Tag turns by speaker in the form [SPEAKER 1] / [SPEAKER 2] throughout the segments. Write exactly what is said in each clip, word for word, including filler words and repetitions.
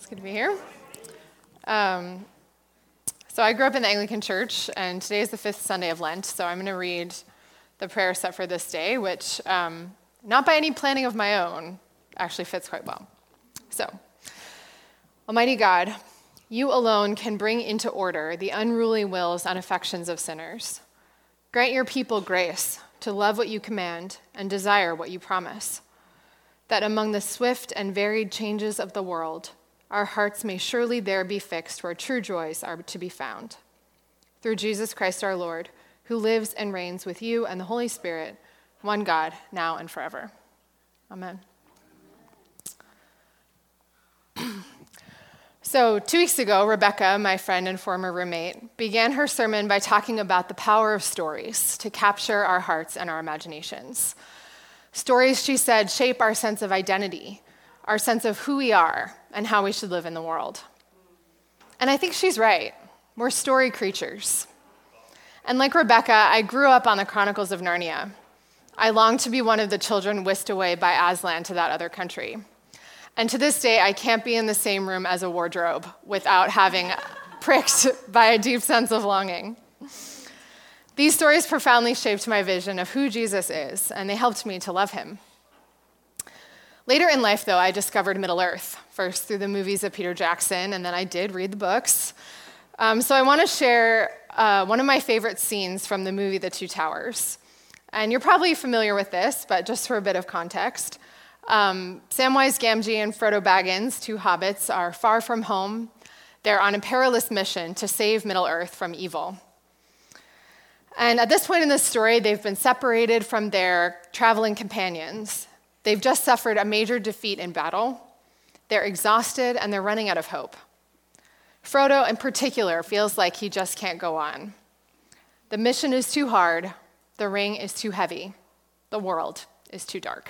[SPEAKER 1] It's good to be here. Um, so I grew up in the Anglican Church, and today is the fifth Sunday of Lent, so I'm going to read the prayer set for this day, which, um, not by any planning of my own, actually fits quite well. So, Almighty God, you alone can bring into order the unruly wills and affections of sinners. Grant your people grace to love what you command and desire what you promise, that among the swift and varied changes of the world, our hearts may surely there be fixed where true joys are to be found. Through Jesus Christ our Lord, who lives and reigns with you and the Holy Spirit, one God, now and forever. Amen. So two weeks ago, Rebecca, my friend and former roommate, began her sermon by talking about the power of stories to capture our hearts and our imaginations. Stories, she said, shape our sense of identity, our sense of who we are and how we should live in the world. And I think she's right. We're story creatures. And like Rebecca, I grew up on the Chronicles of Narnia. I longed to be one of the children whisked away by Aslan to that other country. And to this day, I can't be in the same room as a wardrobe without having pricked by a deep sense of longing. These stories profoundly shaped my vision of who Jesus is, and they helped me to love him. Later in life, though, I discovered Middle-earth, first through the movies of Peter Jackson, and then I did read the books. Um, so I want to share uh, one of my favorite scenes from the movie The Two Towers. And you're probably familiar with this, but just for a bit of context. Um, Samwise Gamgee and Frodo Baggins, two hobbits, are far from home. They're on a perilous mission to save Middle-earth from evil. And at this point in the story, they've been separated from their traveling companions. They've just suffered a major defeat in battle. They're exhausted, and they're running out of hope. Frodo, in particular, feels like he just can't go on. The mission is too hard. The ring is too heavy. The world is too dark.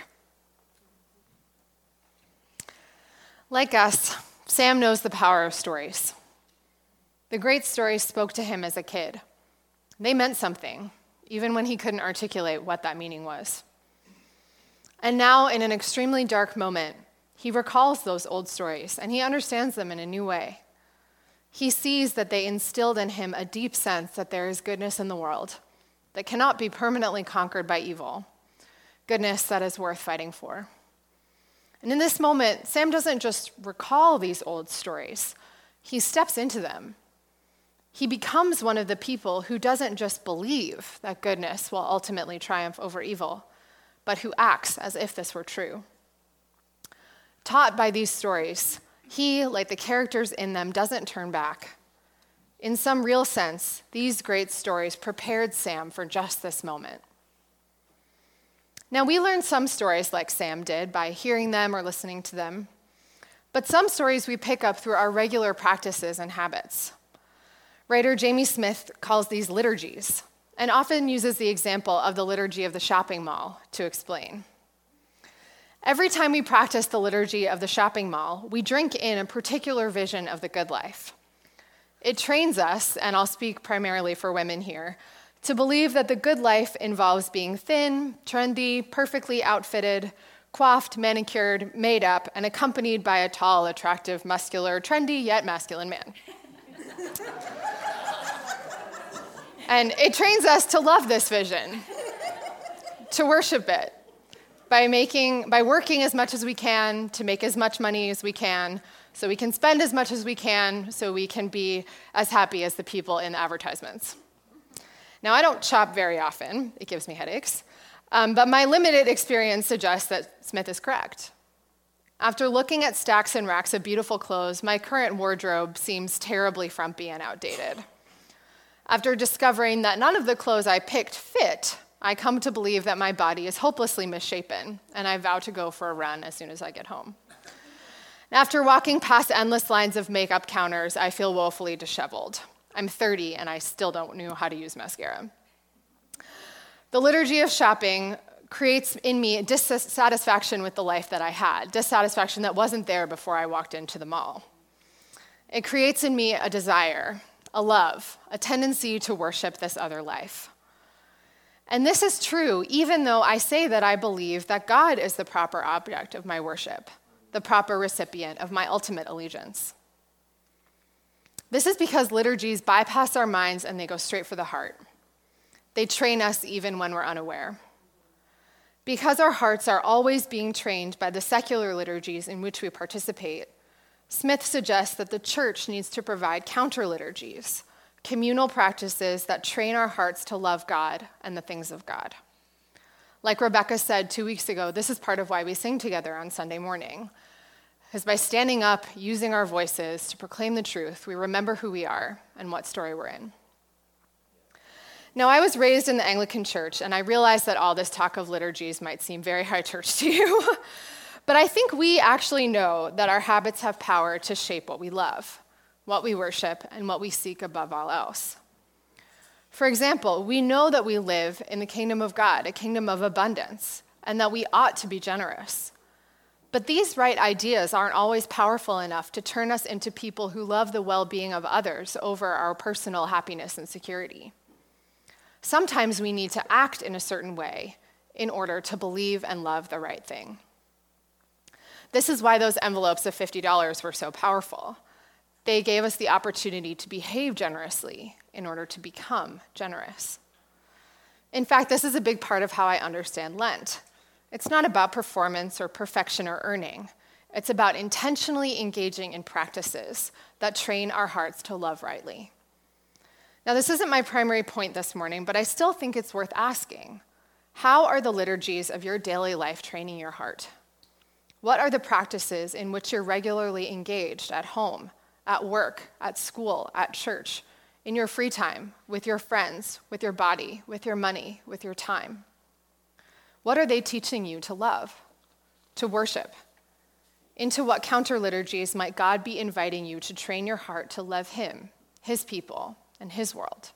[SPEAKER 1] Like us, Sam knows the power of stories. The great stories spoke to him as a kid. They meant something, even when he couldn't articulate what that meaning was. And now, in an extremely dark moment, he recalls those old stories, and he understands them in a new way. He sees that they instilled in him a deep sense that there is goodness in the world that cannot be permanently conquered by evil, goodness that is worth fighting for. And in this moment, Sam doesn't just recall these old stories, he steps into them. He becomes one of the people who doesn't just believe that goodness will ultimately triumph over evil, but who acts as if this were true. Taught by these stories, he, like the characters in them, doesn't turn back. In some real sense, these great stories prepared Sam for just this moment. Now, we learn some stories like Sam did by hearing them or listening to them, but some stories we pick up through our regular practices and habits. Writer Jamie Smith calls these liturgies, and often uses the example of the liturgy of the shopping mall to explain. Every time we practice the liturgy of the shopping mall, we drink in a particular vision of the good life. It trains us, and I'll speak primarily for women here, to believe that the good life involves being thin, trendy, perfectly outfitted, coiffed, manicured, made up, and accompanied by a tall, attractive, muscular, trendy, yet masculine man. And it trains us to love this vision, to worship it, by making, by working as much as we can to make as much money as we can, so we can spend as much as we can, so we can be as happy as the people in the advertisements. Now, I don't shop very often. It gives me headaches. Um, but my limited experience suggests that Smith is correct. After looking at stacks and racks of beautiful clothes, my current wardrobe seems terribly frumpy and outdated. After discovering that none of the clothes I picked fit, I come to believe that my body is hopelessly misshapen, and I vow to go for a run as soon as I get home. After walking past endless lines of makeup counters, I feel woefully disheveled. I'm thirty, and I still don't know how to use mascara. The liturgy of shopping creates in me dissatisfaction with the life that I had, dissatisfaction that wasn't there before I walked into the mall. It creates in me a desire, a love, a tendency to worship this other life. And this is true even though I say that I believe that God is the proper object of my worship, the proper recipient of my ultimate allegiance. This is because liturgies bypass our minds and they go straight for the heart. They train us even when we're unaware. Because our hearts are always being trained by the secular liturgies in which we participate, Smith suggests that the church needs to provide counter-liturgies, communal practices that train our hearts to love God and the things of God. Like Rebecca said two weeks ago, this is part of why we sing together on Sunday morning. Because by standing up, using our voices to proclaim the truth, we remember who we are and what story we're in. Now, I was raised in the Anglican Church, and I realize that all this talk of liturgies might seem very high church to you. But I think we actually know that our habits have power to shape what we love, what we worship, and what we seek above all else. For example, we know that we live in the kingdom of God, a kingdom of abundance, and that we ought to be generous. But these right ideas aren't always powerful enough to turn us into people who love the well-being of others over our personal happiness and security. Sometimes we need to act in a certain way in order to believe and love the right thing. This is why those envelopes of fifty dollars were so powerful. They gave us the opportunity to behave generously in order to become generous. In fact, this is a big part of how I understand Lent. It's not about performance or perfection or earning. It's about intentionally engaging in practices that train our hearts to love rightly. Now, this isn't my primary point this morning, but I still think it's worth asking. How are the liturgies of your daily life training your heart? What are the practices in which you're regularly engaged at home, at work, at school, at church, in your free time, with your friends, with your body, with your money, with your time? What are they teaching you to love, to worship? Into what counter-liturgies might God be inviting you to train your heart to love him, his people, and his world?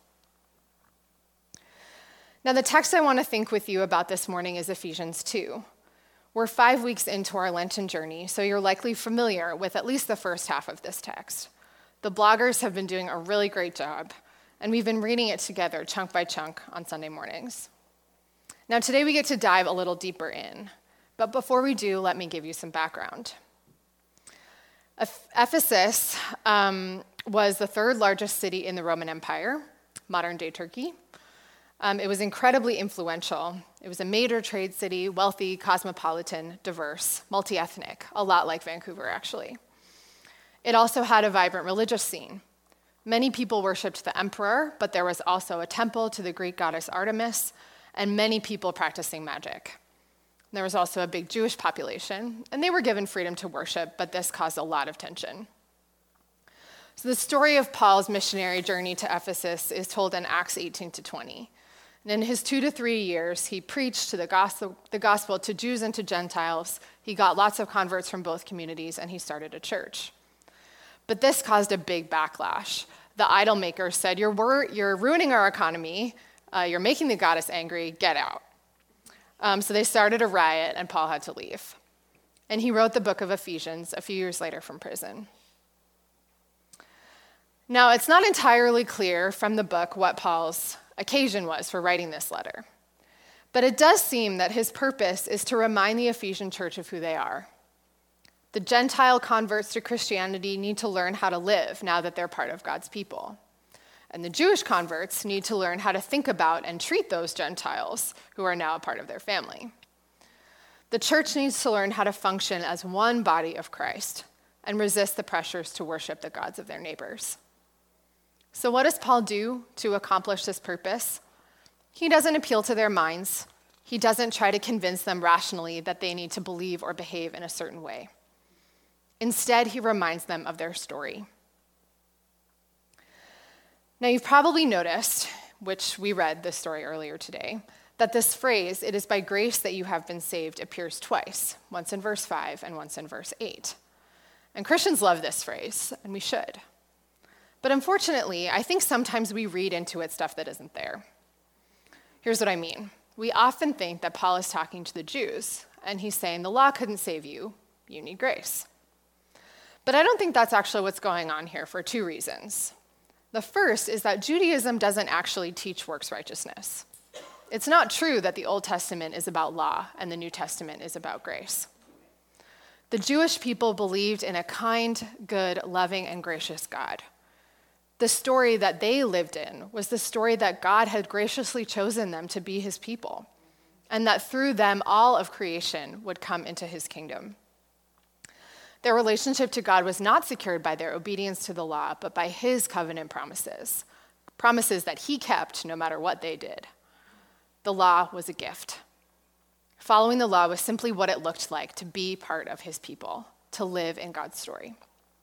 [SPEAKER 1] Now, the text I want to think with you about this morning is Ephesians two. We're five weeks into our Lenten journey, so you're likely familiar with at least the first half of this text. The bloggers have been doing a really great job, and we've been reading it together chunk by chunk on Sunday mornings. Now, today we get to dive a little deeper in, but before we do, let me give you some background. Ephesus um, was the third largest city in the Roman Empire, modern-day Turkey. Um, it was incredibly influential. It was a major trade city, wealthy, cosmopolitan, diverse, multi-ethnic, a lot like Vancouver, actually. It also had a vibrant religious scene. Many people worshipped the emperor, but there was also a temple to the Greek goddess Artemis, and many people practicing magic. There was also a big Jewish population, and they were given freedom to worship, but this caused a lot of tension. So the story of Paul's missionary journey to Ephesus is told in Acts eighteen to twenty. And in his two to three years, he preached to the gospel, the gospel to Jews and to Gentiles. He got lots of converts from both communities, and he started a church. But this caused a big backlash. The idol makers said, you're, wor- you're ruining our economy, uh, you're making the goddess angry, get out. Um, so they started a riot, and Paul had to leave. And he wrote the book of Ephesians a few years later from prison. Now, it's not entirely clear from the book what Paul's occasion was for writing this letter, but it does seem that his purpose is to remind the Ephesian church of who they are. The Gentile converts to Christianity need to learn how to live now that they're part of God's people. And the Jewish converts need to learn how to think about and treat those Gentiles who are now a part of their family. The church needs to learn how to function as one body of Christ and resist the pressures to worship the gods of their neighbors. So what does Paul do to accomplish this purpose? He doesn't appeal to their minds. He doesn't try to convince them rationally that they need to believe or behave in a certain way. Instead, he reminds them of their story. Now, you've probably noticed, which we read this story earlier today, that this phrase, "it is by grace that you have been saved," appears twice, once in verse five and once in verse eight. And Christians love this phrase, and we should. But unfortunately, I think sometimes we read into it stuff that isn't there. Here's what I mean. We often think that Paul is talking to the Jews, and he's saying the law couldn't save you, you need grace. But I don't think that's actually what's going on here for two reasons. The first is that Judaism doesn't actually teach works righteousness. It's not true that the Old Testament is about law and the New Testament is about grace. The Jewish people believed in a kind, good, loving, and gracious God. The story that they lived in was the story that God had graciously chosen them to be his people, and that through them all of creation would come into his kingdom. Their relationship to God was not secured by their obedience to the law, but by his covenant promises, promises that he kept no matter what they did. The law was a gift. Following the law was simply what it looked like to be part of his people, to live in God's story.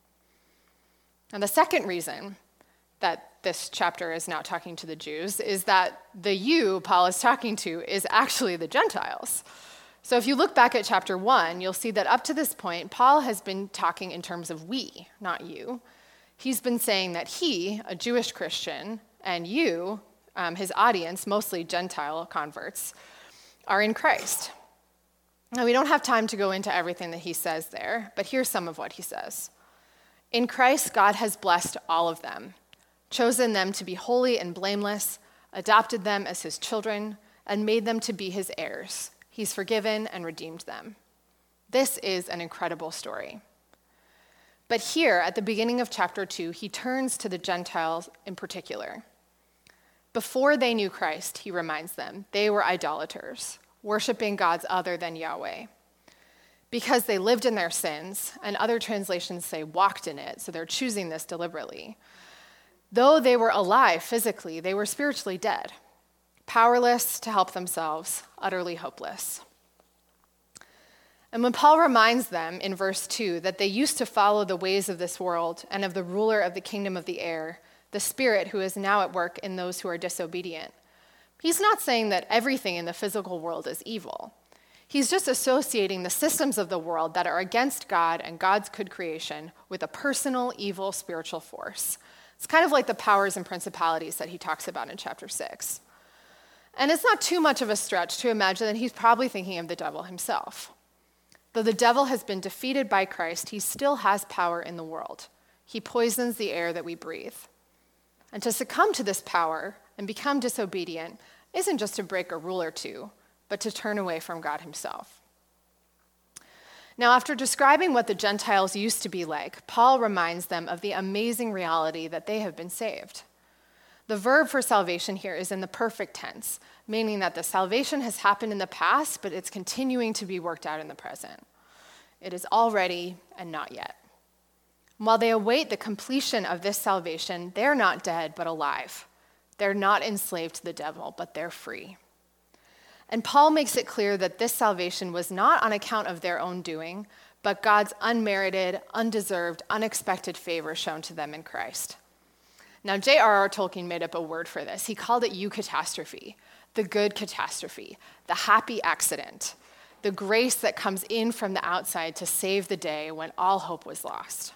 [SPEAKER 1] And the second reason that this chapter is now talking to the Jews is that the you Paul is talking to is actually the Gentiles. So if you look back at chapter one, you'll see that up to this point, Paul has been talking in terms of we, not you. He's been saying that he, a Jewish Christian, and you, um, his audience, mostly Gentile converts, are in Christ. Now, we don't have time to go into everything that he says there, but here's some of what he says. In Christ, God has blessed all of them, chosen them to be holy and blameless, adopted them as his children, and made them to be his heirs. He's forgiven and redeemed them. This is an incredible story. But here, at the beginning of chapter two, he turns to the Gentiles in particular. Before they knew Christ, he reminds them, they were idolaters, worshiping gods other than Yahweh. Because they lived in their sins, and other translations say walked in it, so they're choosing this deliberately. Though they were alive physically, they were spiritually dead, powerless to help themselves, utterly hopeless. And when Paul reminds them in verse two that they used to follow the ways of this world and of the ruler of the kingdom of the air, the Spirit who is now at work in those who are disobedient, he's not saying that everything in the physical world is evil. He's just associating the systems of the world that are against God and God's good creation with a personal, evil, spiritual force. It's kind of like the powers and principalities that he talks about in chapter six. And it's not too much of a stretch to imagine that he's probably thinking of the devil himself. Though the devil has been defeated by Christ, he still has power in the world. He poisons the air that we breathe. And to succumb to this power and become disobedient isn't just to break a rule or two, but to turn away from God himself. Now, after describing what the Gentiles used to be like, Paul reminds them of the amazing reality that they have been saved. The verb for salvation here is in the perfect tense, meaning that the salvation has happened in the past, but it's continuing to be worked out in the present. It is already and not yet. While they await the completion of this salvation, they're not dead, but alive. They're not enslaved to the devil, but they're free. And Paul makes it clear that this salvation was not on account of their own doing, but God's unmerited, undeserved, unexpected favor shown to them in Christ. Now, J R R Tolkien made up a word for this. He called it eucatastrophe, the good catastrophe, the happy accident, the grace that comes in from the outside to save the day when all hope was lost.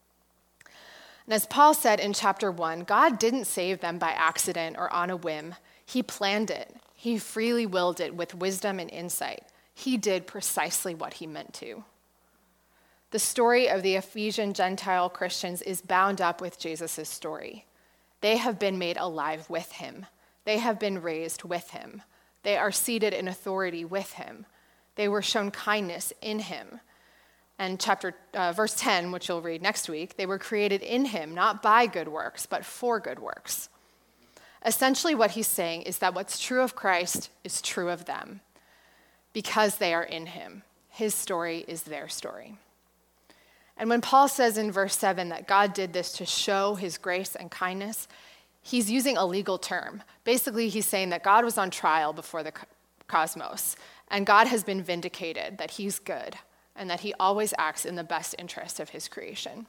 [SPEAKER 1] And as Paul said in chapter one, God didn't save them by accident or on a whim. He planned it. He freely willed it with wisdom and insight. He did precisely what he meant to. The story of the Ephesian Gentile Christians is bound up with Jesus' story. They have been made alive with him. They have been raised with him. They are seated in authority with him. They were shown kindness in him. And chapter uh, verse ten, which you'll read next week, they were created in him, not by good works, but for good works. Essentially what he's saying is that what's true of Christ is true of them because they are in him. His story is their story. And when Paul says in verse seven that God did this to show his grace and kindness, he's using a legal term. Basically, he's saying that God was on trial before the cosmos, and God has been vindicated, that he's good, and that he always acts in the best interest of his creation.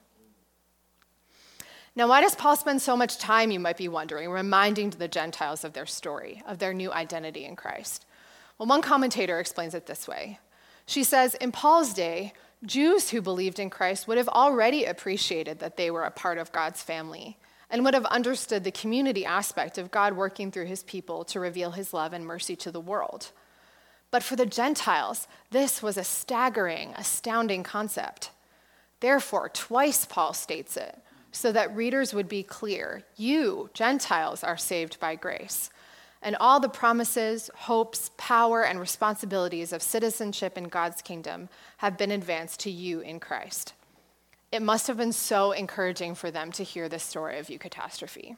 [SPEAKER 1] Now, why does Paul spend so much time, you might be wondering, reminding the Gentiles of their story, of their new identity in Christ? Well, one commentator explains it this way. She says, in Paul's day, Jews who believed in Christ would have already appreciated that they were a part of God's family and would have understood the community aspect of God working through his people to reveal his love and mercy to the world. But for the Gentiles, this was a staggering, astounding concept. Therefore, twice Paul states it, so that readers would be clear. You, Gentiles, are saved by grace. and all the promises, hopes, power, and responsibilities of citizenship in God's kingdom have been advanced to you in Christ. It must have been so encouraging for them to hear this story of eucatastrophe.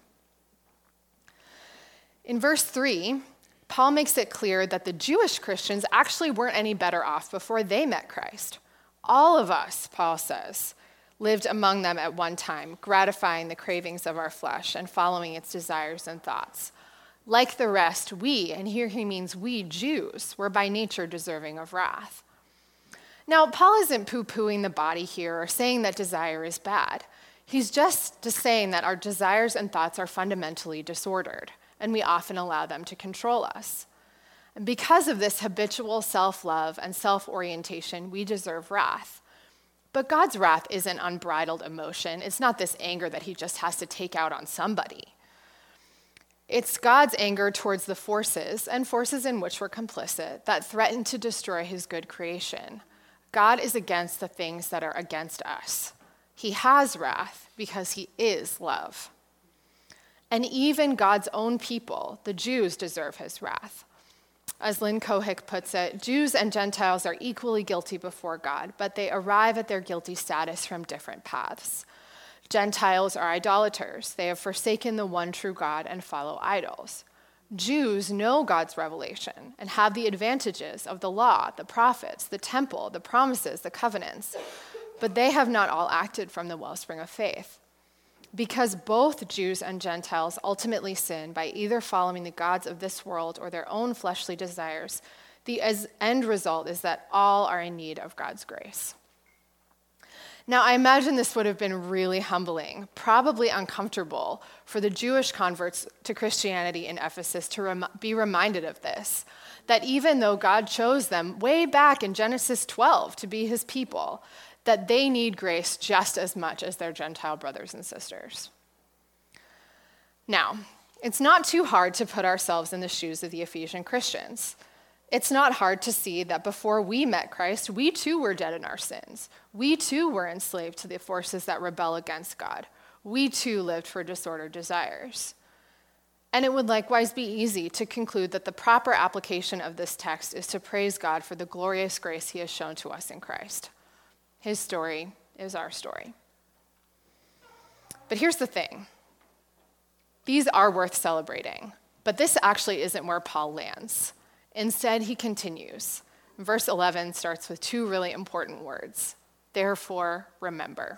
[SPEAKER 1] In verse three, Paul makes it clear that the Jewish Christians actually weren't any better off before they met Christ. All of us, Paul says, lived among them at one time, gratifying the cravings of our flesh and following its desires and thoughts. Like the rest, we, and here he means we Jews, were by nature deserving of wrath. Now, Paul isn't poo-pooing the body here or saying that desire is bad. He's just saying that our desires and thoughts are fundamentally disordered, and we often allow them to control us. And because of this habitual self-love and self-orientation, we deserve wrath. But God's wrath isn't unbridled emotion. It's not this anger that he just has to take out on somebody. It's God's anger towards the forces, and forces in which we're complicit, that threaten to destroy his good creation. God is against the things that are against us. He has wrath because he is love. And even God's own people, the Jews, deserve his wrath. As Lynn Cohick puts it, Jews and Gentiles are equally guilty before God, but they arrive at their guilty status from different paths. Gentiles are idolaters. They have forsaken the one true God and follow idols. Jews know God's revelation and have the advantages of the law, the prophets, the temple, the promises, the covenants, but they have not all acted from the wellspring of faith. Because both Jews and Gentiles ultimately sin by either following the gods of this world or their own fleshly desires, the end result is that all are in need of God's grace. Now, I imagine this would have been really humbling, probably uncomfortable for the Jewish converts to Christianity in Ephesus to rem- be reminded of this, that even though God chose them way back in Genesis twelve to be his people, that they need grace just as much as their Gentile brothers and sisters. Now, it's not too hard to put ourselves in the shoes of the Ephesian Christians. It's not hard to see that before we met Christ, we too were dead in our sins. We too were enslaved to the forces that rebel against God. We too lived for disordered desires. And it would likewise be easy to conclude that the proper application of this text is to praise God for the glorious grace he has shown to us in Christ. His story is our story. But here's the thing. These are worth celebrating, but this actually isn't where Paul lands. Instead, he continues. Verse eleven starts with two really important words. Therefore, remember.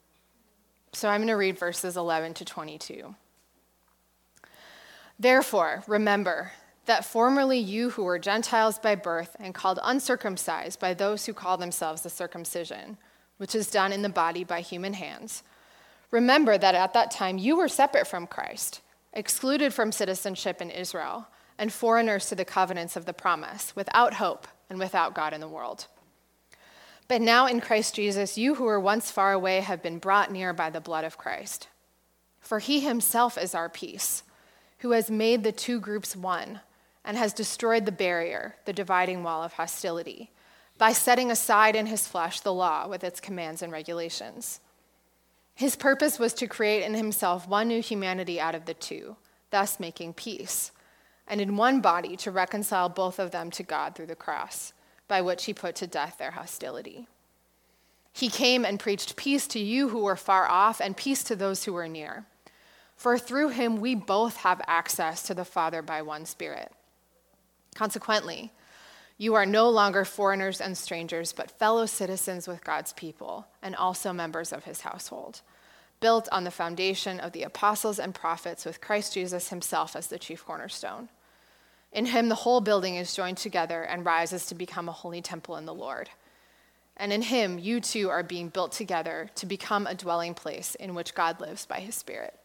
[SPEAKER 1] So I'm going to read verses eleven to twenty-two. Therefore, remember that formerly you who were Gentiles by birth and called uncircumcised by those who call themselves the circumcision, which is done in the body by human hands, remember that at that time you were separate from Christ, excluded from citizenship in Israel, and foreigners to the covenants of the promise, without hope and without God in the world. But now in Christ Jesus, you who were once far away have been brought near by the blood of Christ. For he himself is our peace, who has made the two groups one, and has destroyed the barrier, the dividing wall of hostility, by setting aside in his flesh the law with its commands and regulations. His purpose was to create in himself one new humanity out of the two, thus making peace, and in one body to reconcile both of them to God through the cross, by which he put to death their hostility. He came and preached peace to you who were far off and peace to those who were near. For through him we both have access to the Father by one Spirit. Consequently, you are no longer foreigners and strangers, but fellow citizens with God's people, and also members of his household, built on the foundation of the apostles and prophets with Christ Jesus himself as the chief cornerstone. In him the whole building is joined together and rises to become a holy temple in the Lord. And in him you too are being built together to become a dwelling place in which God lives by his Spirit.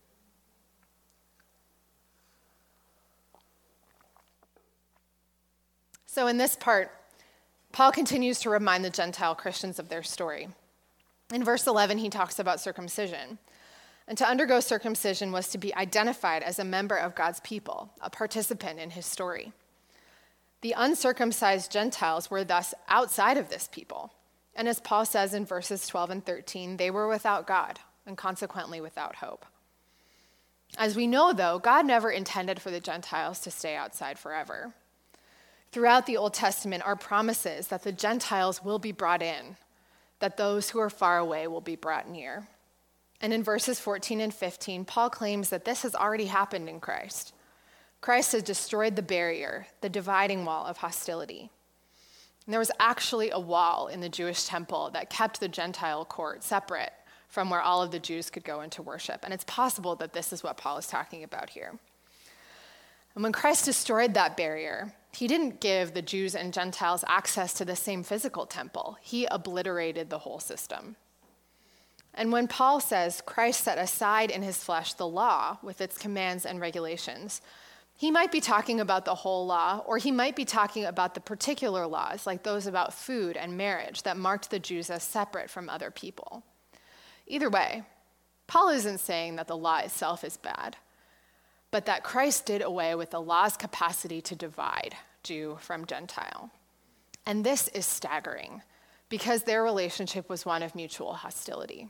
[SPEAKER 1] So in this part, Paul continues to remind the Gentile Christians of their story. In verse eleven, he talks about circumcision. And to undergo circumcision was to be identified as a member of God's people, a participant in his story. The uncircumcised Gentiles were thus outside of this people. And as Paul says in verses twelve and thirteen, they were without God and consequently without hope. As we know, though, God never intended for the Gentiles to stay outside forever. Throughout the Old Testament are promises that the Gentiles will be brought in, that those who are far away will be brought near. And in verses fourteen and fifteen, Paul claims that this has already happened in Christ. Christ has destroyed the barrier, the dividing wall of hostility. And there was actually a wall in the Jewish temple that kept the Gentile court separate from where all of the Jews could go into worship. And it's possible that this is what Paul is talking about here. And when Christ destroyed that barrier, he didn't give the Jews and Gentiles access to the same physical temple. He obliterated the whole system. And when Paul says Christ set aside in his flesh the law with its commands and regulations, he might be talking about the whole law, or he might be talking about the particular laws, like those about food and marriage, that marked the Jews as separate from other people. Either way, Paul isn't saying that the law itself is bad, but that Christ did away with the law's capacity to divide Jew from Gentile. And this is staggering, because their relationship was one of mutual hostility.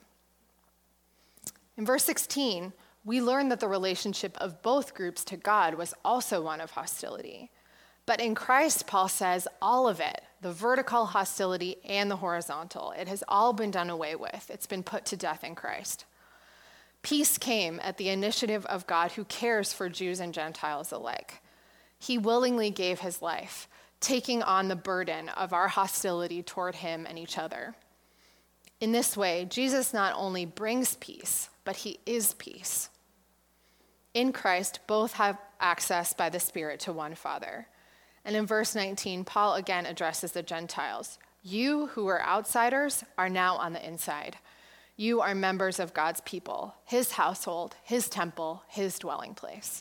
[SPEAKER 1] In verse sixteen, we learn that the relationship of both groups to God was also one of hostility. But in Christ, Paul says all of it, the vertical hostility and the horizontal, it has all been done away with. It's been put to death in Christ. Peace came at the initiative of God, who cares for Jews and Gentiles alike. He willingly gave his life, taking on the burden of our hostility toward him and each other. In this way, Jesus not only brings peace, but he is peace. In Christ, both have access by the Spirit to one Father. And in verse nineteen, Paul again addresses the Gentiles. You who were outsiders are now on the inside. You are members of God's people, his household, his temple, his dwelling place.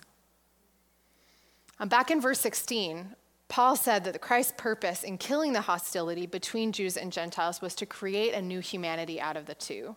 [SPEAKER 1] And back in verse sixteen, Paul said that Christ's purpose in killing the hostility between Jews and Gentiles was to create a new humanity out of the two.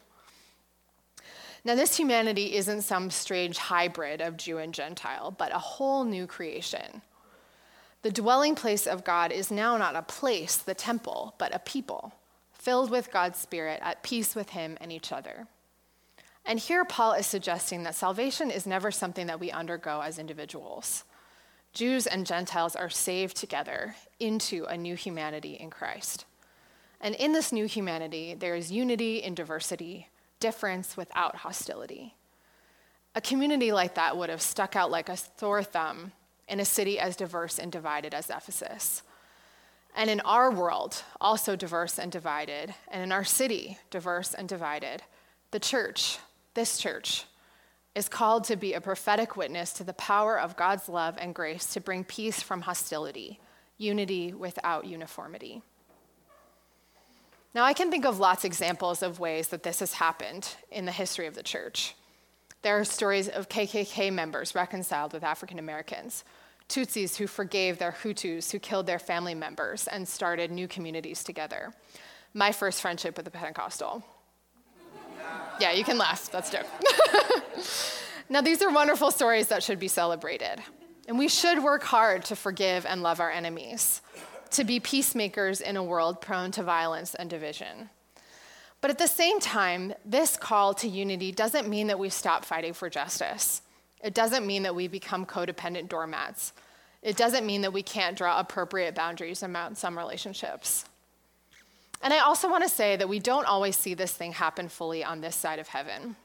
[SPEAKER 1] Now, this humanity isn't some strange hybrid of Jew and Gentile, but a whole new creation. The dwelling place of God is now not a place, the temple, but a people, filled with God's Spirit, at peace with him and each other. And here Paul is suggesting that salvation is never something that we undergo as individuals. Jews and Gentiles are saved together into a new humanity in Christ. And in this new humanity, there is unity in diversity, difference without hostility. A community like that would have stuck out like a sore thumb in a city as diverse and divided as Ephesus. And in our world, also diverse and divided, and in our city, diverse and divided, the church, this church, is called to be a prophetic witness to the power of God's love and grace to bring peace from hostility, unity without uniformity. Now, I can think of lots of examples of ways that this has happened in the history of the church. There are stories of K K K members reconciled with African Americans, Tutsis who forgave their Hutus who killed their family members and started new communities together. My first friendship with a Pentecostal. Yeah, you can laugh, that's dope. Now, these are wonderful stories that should be celebrated. And we should work hard to forgive and love our enemies, to be peacemakers in a world prone to violence and division. But at the same time, this call to unity doesn't mean that we stop fighting for justice. It doesn't mean that we become codependent doormats. It doesn't mean that we can't draw appropriate boundaries around some relationships. And I also want to say that we don't always see this thing happen fully on this side of heaven.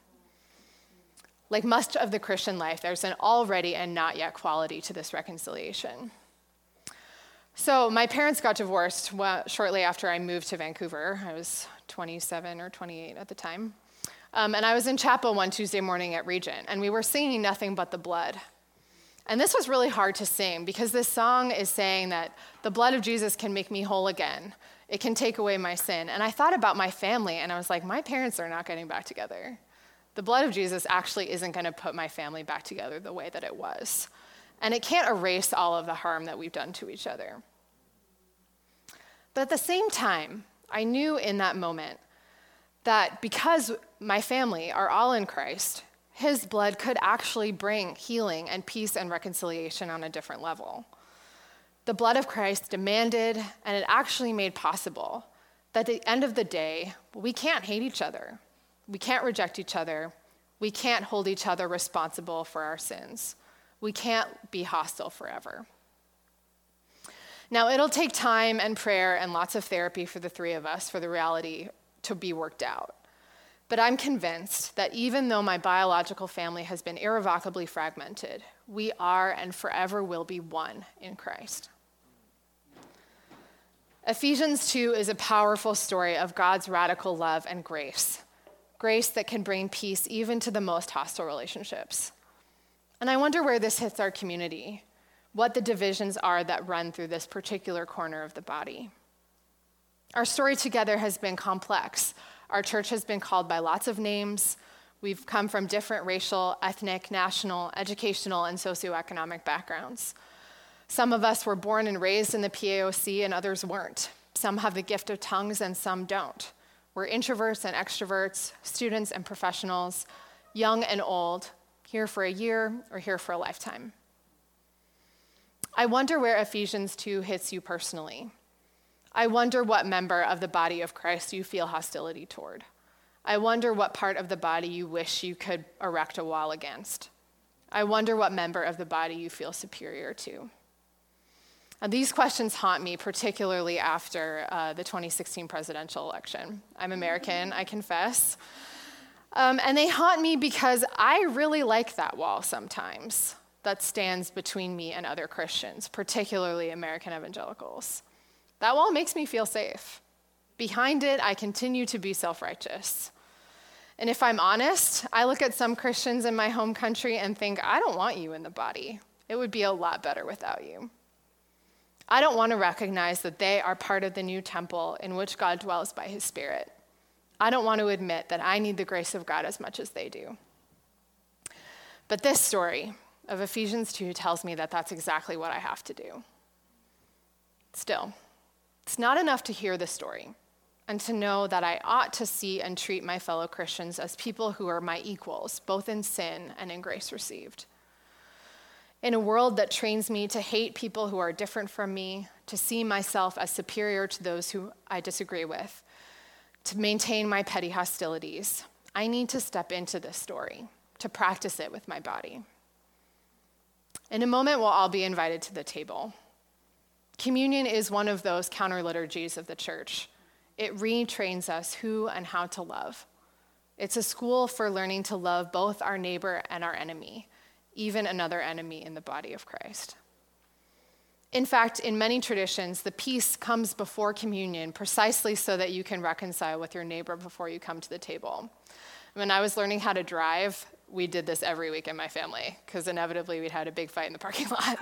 [SPEAKER 1] Like much of the Christian life, there's an already and not yet quality to this reconciliation. So my parents got divorced shortly after I moved to Vancouver. I was twenty-seven or twenty-eight at the time. Um, and I was in chapel one Tuesday morning at Regent, and we were singing Nothing But the Blood. And this was really hard to sing because this song is saying that the blood of Jesus can make me whole again. It can take away my sin. And I thought about my family, and I was like, my parents are not getting back together. The blood of Jesus actually isn't going to put my family back together the way that it was. And it can't erase all of the harm that we've done to each other. But at the same time, I knew in that moment that because my family are all in Christ, his blood could actually bring healing and peace and reconciliation on a different level. The blood of Christ demanded, and it actually made possible, that at the end of the day, we can't hate each other. We can't reject each other. We can't hold each other responsible for our sins. We can't be hostile forever. Now, it'll take time and prayer and lots of therapy for the three of us for the reality to be worked out. But I'm convinced that even though my biological family has been irrevocably fragmented, we are and forever will be one in Christ. Ephesians two is a powerful story of God's radical love and grace, grace that can bring peace even to the most hostile relationships. And I wonder where this hits our community, what the divisions are that run through this particular corner of the body. Our story together has been complex. Our church has been called by lots of names. We've come from different racial, ethnic, national, educational, and socioeconomic backgrounds. Some of us were born and raised in the P A O C and others weren't. Some have the gift of tongues and some don't. We're introverts and extroverts, students and professionals, young and old, here for a year or here for a lifetime. I wonder where Ephesians two hits you personally. I wonder what member of the body of Christ you feel hostility toward. I wonder what part of the body you wish you could erect a wall against. I wonder what member of the body you feel superior to. And these questions haunt me, particularly after uh, the twenty sixteen presidential election. I'm American, I confess. Um, and they haunt me because I really like that wall sometimes that stands between me and other Christians, particularly American evangelicals. That wall makes me feel safe. Behind it, I continue to be self-righteous. And if I'm honest, I look at some Christians in my home country and think, I don't want you in the body. It would be a lot better without you. I don't want to recognize that they are part of the new temple in which God dwells by his Spirit. I don't want to admit that I need the grace of God as much as they do. But this story of Ephesians two tells me that that's exactly what I have to do. Still, it's not enough to hear the story and to know that I ought to see and treat my fellow Christians as people who are my equals, both in sin and in grace received. In a world that trains me to hate people who are different from me, to see myself as superior to those who I disagree with, to maintain my petty hostilities, I need to step into this story, to practice it with my body. In a moment, we'll all be invited to the table. Communion is one of those counter-liturgies of the church. It retrains us who and how to love. It's a school for learning to love both our neighbor and our enemy, even another enemy in the body of Christ. In fact, in many traditions, the peace comes before communion precisely so that you can reconcile with your neighbor before you come to the table. When I was learning how to drive, we did this every week in my family because inevitably we'd had a big fight in the parking lot.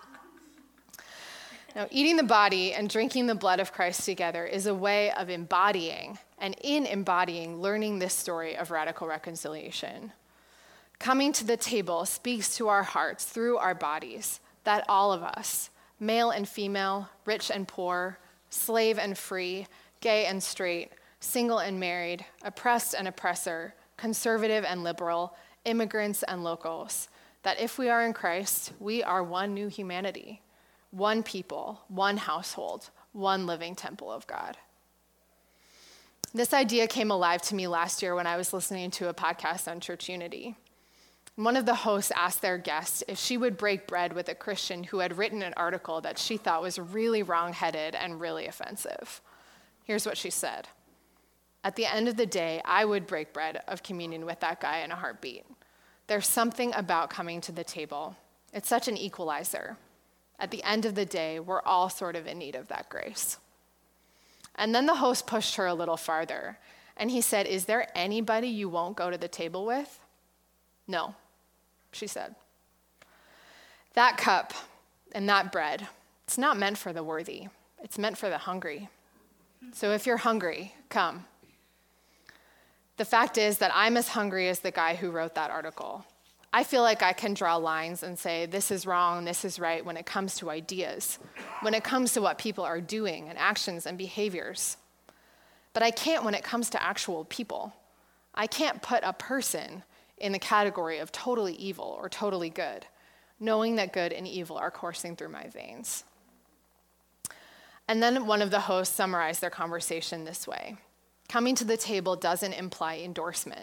[SPEAKER 1] Now, eating the body and drinking the blood of Christ together is a way of embodying, and in embodying, learning this story of radical reconciliation. Coming to the table speaks to our hearts through our bodies that all of us, male and female, rich and poor, slave and free, gay and straight, single and married, oppressed and oppressor, conservative and liberal, immigrants and locals, that if we are in Christ, we are one new humanity, one people, one household, one living temple of God. This idea came alive to me last year when I was listening to a podcast on church unity. One of the hosts asked their guest if she would break bread with a Christian who had written an article that she thought was really wrong-headed and really offensive. Here's what she said. At the end of the day, I would break bread of communion with that guy in a heartbeat. There's something about coming to the table. It's such an equalizer. At the end of the day, we're all sort of in need of that grace. And then the host pushed her a little farther, and he said, is there anybody you won't go to the table with? No, she said. That cup and that bread, it's not meant for the worthy. It's meant for the hungry. So if you're hungry, come. The fact is that I'm as hungry as the guy who wrote that article. I feel like I can draw lines and say, this is wrong, this is right, when it comes to ideas, when it comes to what people are doing and actions and behaviors. But I can't when it comes to actual people. I can't put a person in the category of totally evil or totally good, knowing that good and evil are coursing through my veins. And then one of the hosts summarized their conversation this way. Coming to the table doesn't imply endorsement.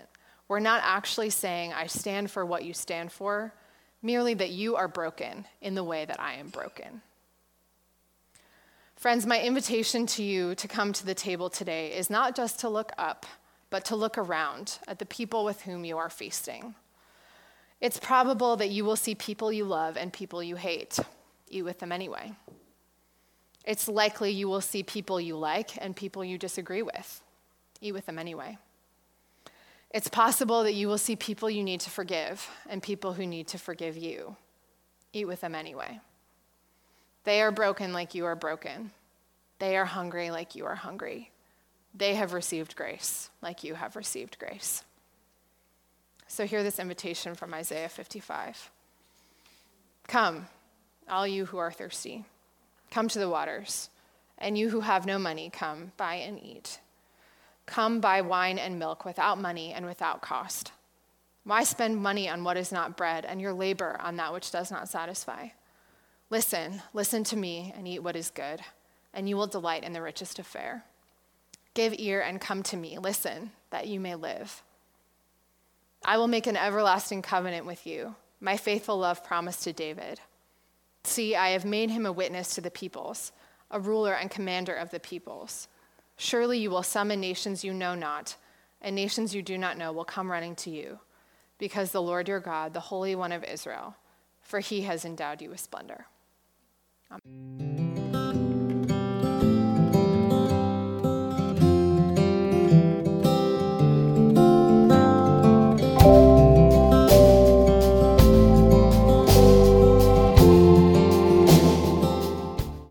[SPEAKER 1] We're not actually saying, I stand for what you stand for, merely that you are broken in the way that I am broken. Friends, my invitation to you to come to the table today is not just to look up, but to look around at the people with whom you are feasting. It's probable that you will see people you love and people you hate. Eat with them anyway. It's likely you will see people you like and people you disagree with. Eat with them anyway. It's possible that you will see people you need to forgive and people who need to forgive you. Eat with them anyway. They are broken like you are broken. They are hungry like you are hungry. They have received grace like you have received grace. So hear this invitation from Isaiah fifty-five. Come, all you who are thirsty, come to the waters, and you who have no money, come, buy and eat. Come buy wine and milk without money and without cost. Why spend money on what is not bread and your labor on that which does not satisfy? Listen, listen to me and eat what is good, and you will delight in the richest of fare. Give ear and come to me. Listen, that you may live. I will make an everlasting covenant with you, my faithful love promised to David. See, I have made him a witness to the peoples, a ruler and commander of the peoples. Surely you will summon nations you know not, and nations you do not know will come running to you, because the Lord your God, the Holy One of Israel, for he has endowed you with splendor. Amen.